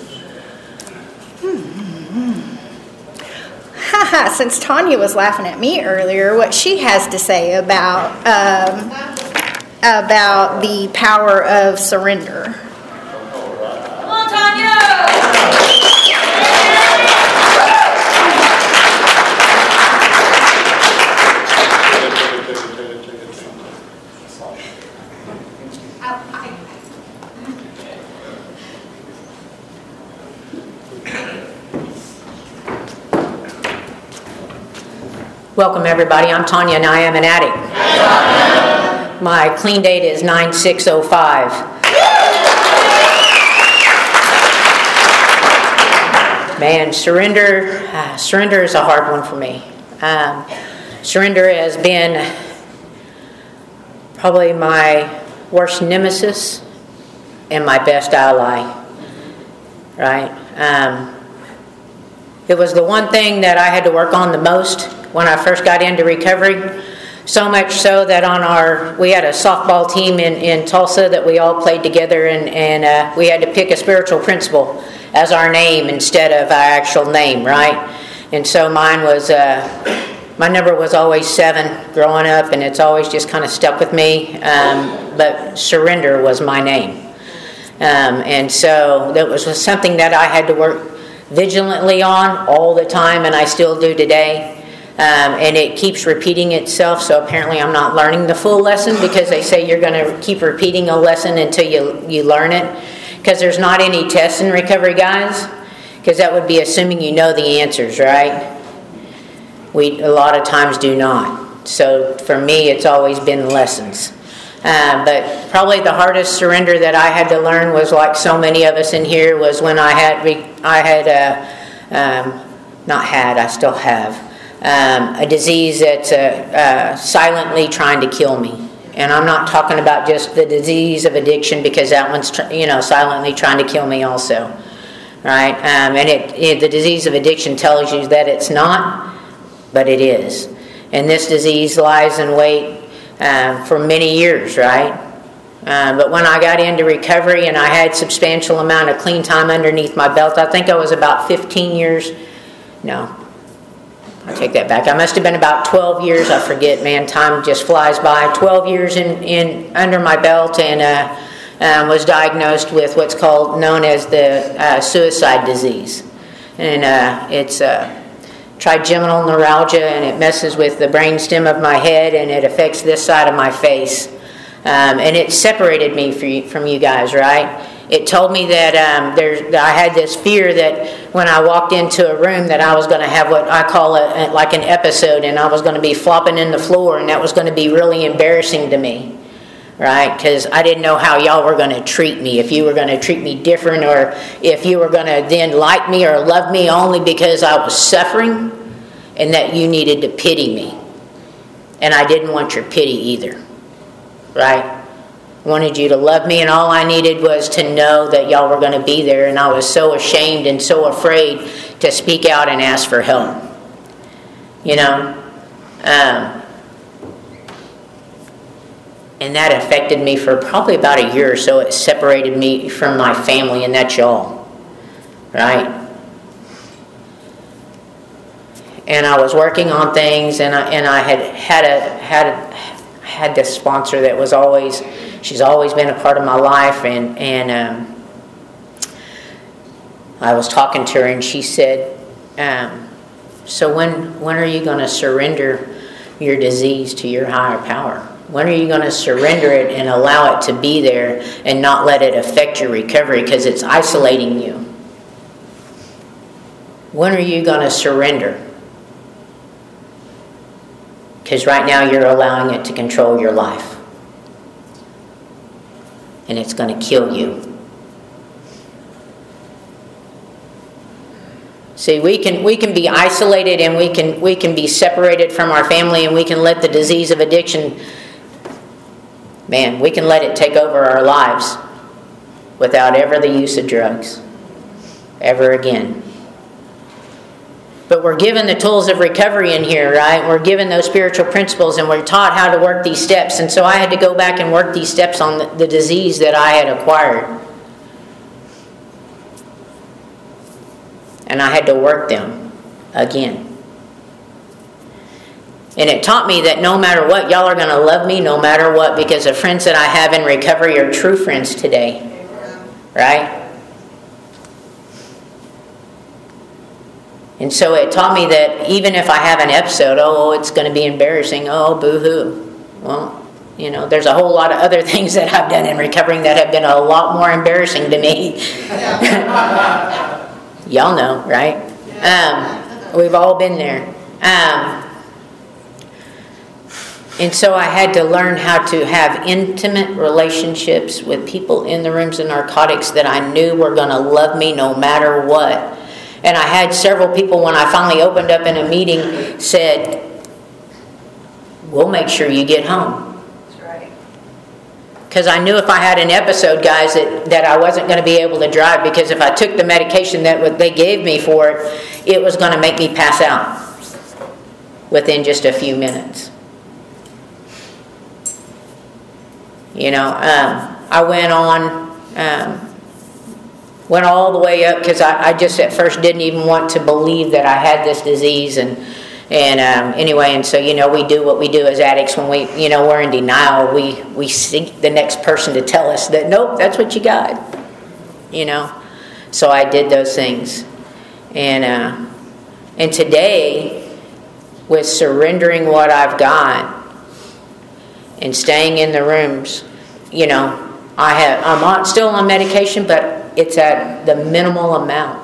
hmm, haha, since Tanya was laughing at me earlier, what she has to say about um, about the power of surrender. Come on, Tanya! Welcome everybody, I'm Tanya and I am an addict. My clean date is nine six oh five. Man, surrender, uh, surrender is a hard one for me. Um, surrender has been probably my worst nemesis and my best ally, right? Um, it was the one thing that I had to work on the most when I first got into recovery, so much so that on our, we had a softball team in, in Tulsa that we all played together, and, and uh, we had to pick a spiritual principle as our name instead of our actual name, right? And so mine was, uh, my number was always seven growing up, and it's always just kind of stuck with me, um, but surrender was my name. Um, and so that was something that I had to work vigilantly on all the time, and I still do today. Um, and it keeps repeating itself, so apparently I'm not learning the full lesson, because they say you're going to keep repeating a lesson until you you learn it, because there's not any tests in recovery, guys, because that would be assuming you know the answers, right? We a lot of times do not. So for me, it's always been lessons. Um, but probably the hardest surrender that I had to learn was, like so many of us in here, was when I had I had uh, um, not had I still have. Um, a disease that's uh, uh, silently trying to kill me. And I'm not talking about just the disease of addiction, because that one's tr- you know silently trying to kill me also, right? Um, and it, it the disease of addiction tells you that it's not, but it is. And this disease lies in wait um, for many years, right? Um, but when I got into recovery and I had substantial amount of clean time underneath my belt, I think I was about fifteen years, no, I take that back. I must have been about twelve years. I forget, man. Time just flies by. twelve years in, in under my belt, and uh, um, was diagnosed with what's called known as the uh, suicide disease, and uh, it's uh, trigeminal neuralgia, and it messes with the brain stem of my head, and it affects this side of my face, um, and it separated me from you, from you guys, right? It told me that um, there's, that I had this fear that when I walked into a room that I was going to have what I call a, like an episode, and I was going to be flopping in the floor, and that was going to be really embarrassing to me, right? Because I didn't know how y'all were going to treat me, if you were going to treat me different, or if you were going to then like me or love me only because I was suffering, and that you needed to pity me. And I didn't want your pity either, right? Wanted you to love me, and all I needed was to know that y'all were going to be there, and I was so ashamed and so afraid to speak out and ask for help. You know? Um, and that affected me for probably about a year or so. It separated me from my family, and that's y'all. Right? And I was working on things, and I, and I had had a had a, had this sponsor that was always, she's always been a part of my life, and and um, I was talking to her, and she said, um, "So when when are you going to surrender your disease to your higher power? When are you going to surrender it and allow it to be there and not let it affect your recovery, because it's isolating you? When are you going to surrender? Because right now you're allowing it to control your life. And it's going to kill you." See, we can we can be isolated, and we can we can be separated from our family, and we can let the disease of addiction, man, we can let it take over our lives without ever the use of drugs, ever again. But we're given the tools of recovery in here, right? We're given those spiritual principles, and we're taught how to work these steps. And so I had to go back and work these steps on the, the disease that I had acquired. And I had to work them again. And it taught me that no matter what, y'all are going to love me no matter what, because the friends that I have in recovery are true friends today. Right? And so it taught me that even if I have an episode, oh, it's going to be embarrassing, oh, boo-hoo. Well, you know, there's a whole lot of other things that I've done in recovering that have been a lot more embarrassing to me. Y'all know, right? Um, we've all been there. Um, and so I had to learn how to have intimate relationships with people in the rooms of narcotics that I knew were going to love me no matter what. And I had several people, when I finally opened up in a meeting, said, we'll make sure you get home. That's right. Because I knew if I had an episode, guys, that, that I wasn't going to be able to drive, because if I took the medication that they gave me for it, it was going to make me pass out within just a few minutes. You know, um, I went on... Um, Went all the way up because I, I just at first didn't even want to believe that I had this disease. And and um, anyway, and so, you know, we do what we do as addicts when we, you know, we're in denial. We, we seek the next person to tell us that, nope, that's what you got. You know. So I did those things. And, uh, and today, with surrendering what I've got and staying in the rooms, you know, I have, I'm on, still on medication, but it's at the minimal amount.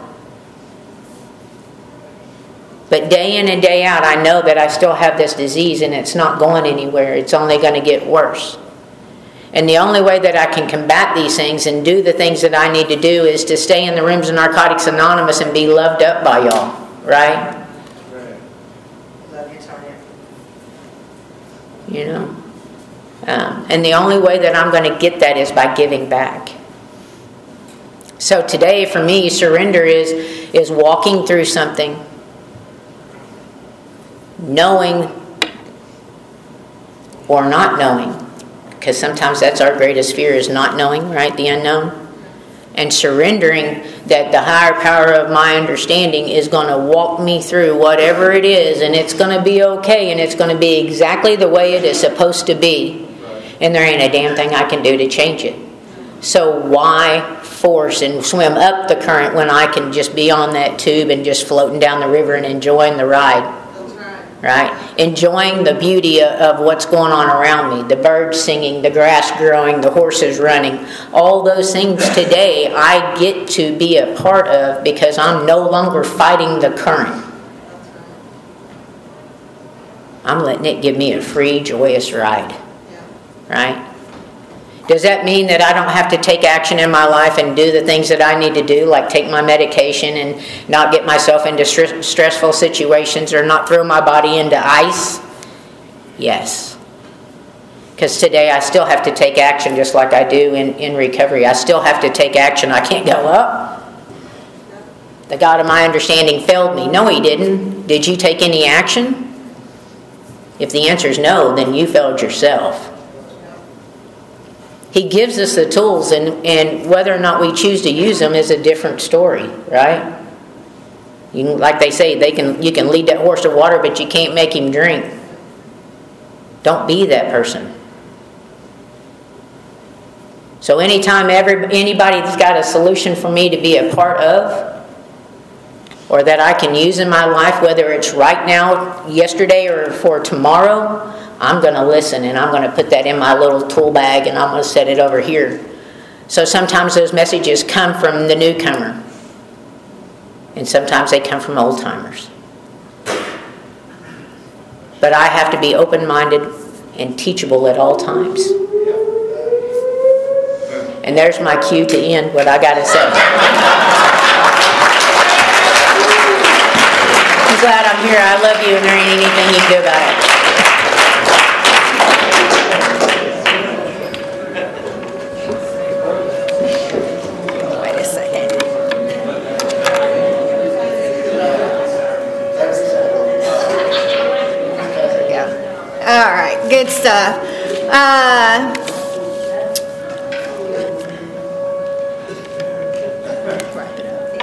But day in and day out, I know that I still have this disease and it's not going anywhere. It's only going to get worse. And the only way that I can combat these things and do the things that I need to do is to stay in the rooms of Narcotics Anonymous and be loved up by y'all. Right? Right. Love you, Tanya. You know? Um, and the only way that I'm going to get that is by giving back. So today, for me, surrender is, is walking through something, knowing or not knowing, because sometimes that's our greatest fear, is not knowing, right, the unknown, and surrendering that the higher power of my understanding is going to walk me through whatever it is, and it's going to be okay, and it's going to be exactly the way it is supposed to be, and there ain't a damn thing I can do to change it. So why force and swim up the current when I can just be on that tube and just floating down the river and enjoying the ride? That's right. Right? Enjoying the beauty of what's going on around me. The birds singing, the grass growing, the horses running. All those things today I get to be a part of because I'm no longer fighting the current. I'm letting it give me a free, joyous ride. Right? Does that mean that I don't have to take action in my life and do the things that I need to do, like take my medication and not get myself into str- stressful situations or not throw my body into ice? Yes. Because today I still have to take action just like I do in, in recovery. I still have to take action. I can't go, up. The God of my understanding failed me. No, he didn't. Did you take any action? If the answer is no, then you failed yourself. He gives us the tools, and, and whether or not we choose to use them is a different story, right? You can, like they say, they can you can lead that horse to water, but you can't make him drink. Don't be that person. So anytime every, anybody's got a solution for me to be a part of, or that I can use in my life, whether it's right now, yesterday, or for tomorrow, I'm going to listen, and I'm going to put that in my little tool bag, and I'm going to set it over here. So sometimes those messages come from the newcomer, and sometimes they come from old-timers. But I have to be open-minded and teachable at all times. And there's my cue to end what I got to say. I'm glad I'm here. I love you, and there ain't anything you can do about it. All right, good stuff. Uh,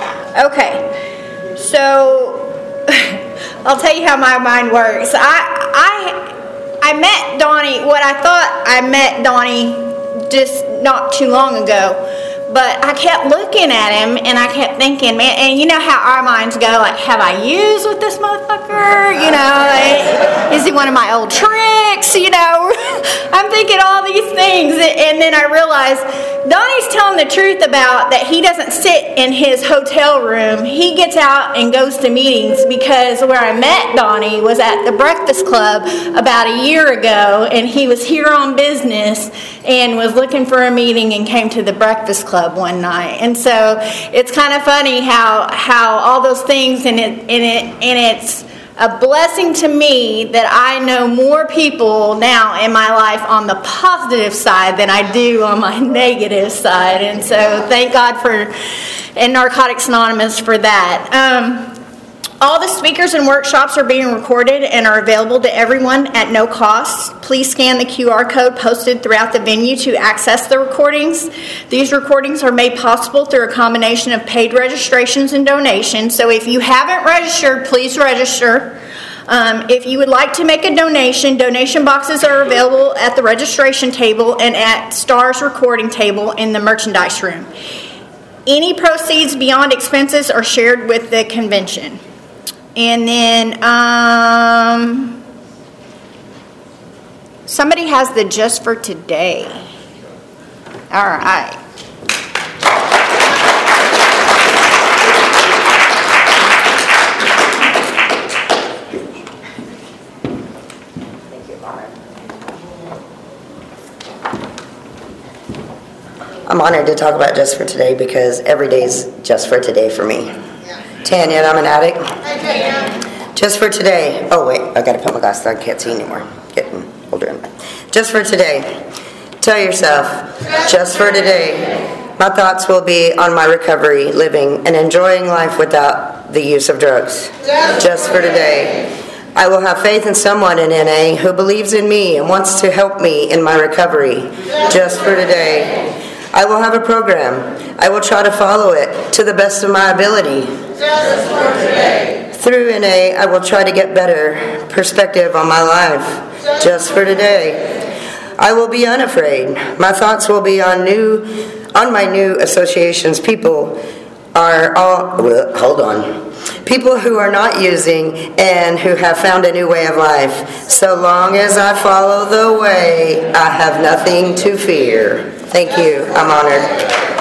okay, so I'll tell you how my mind works. I I I met Donnie. What I thought I met Donnie just not too long ago. But I kept looking at him, and I kept thinking, man, and you know how our minds go, like, have I used with this motherfucker? You know, like, is he one of my old tricks? You know, I'm thinking all these things, and then I realized Donnie's telling the truth about that he doesn't sit in his hotel room. He gets out and goes to meetings, because where I met Donnie was at the Breakfast Club about a year ago, and he was here on business and was looking for a meeting and came to the Breakfast Club one night. And so it's kind of funny how how all those things, and it and it and it's a blessing to me that I know more people now in my life on the positive side than I do on my negative side. And so thank God for and Narcotics Anonymous for that. Um, All the speakers and workshops are being recorded and are available to everyone at no cost. Please scan the Q R code posted throughout the venue to access the recordings. These recordings are made possible through a combination of paid registrations and donations. So if you haven't registered, please register. Um, if you would like to make a donation, donation boxes are available at the registration table and at Star's recording table in the merchandise room. Any proceeds beyond expenses are shared with the convention. And then, um, somebody has the just for today. All right. I'm honored to talk about Just for Today because every day's just for today for me. Tanya, and I'm an addict. Just for today. Oh, wait, I gotta put my glasses on. I can't see anymore. Getting older. Just for today. Tell yourself, just for today, my thoughts will be on my recovery, living, and enjoying life without the use of drugs. Just for today. I will have faith in someone in N A who believes in me and wants to help me in my recovery. Just for today. I will have a program. I will try to follow it to the best of my ability. Just for today. Through N A, I will try to get better perspective on my life. Just for today. I will be unafraid. My thoughts will be on new, on my new associations. People are all, well, hold on. People who are not using and who have found a new way of life. So long as I follow the way, I have nothing to fear. Thank you. I'm honored.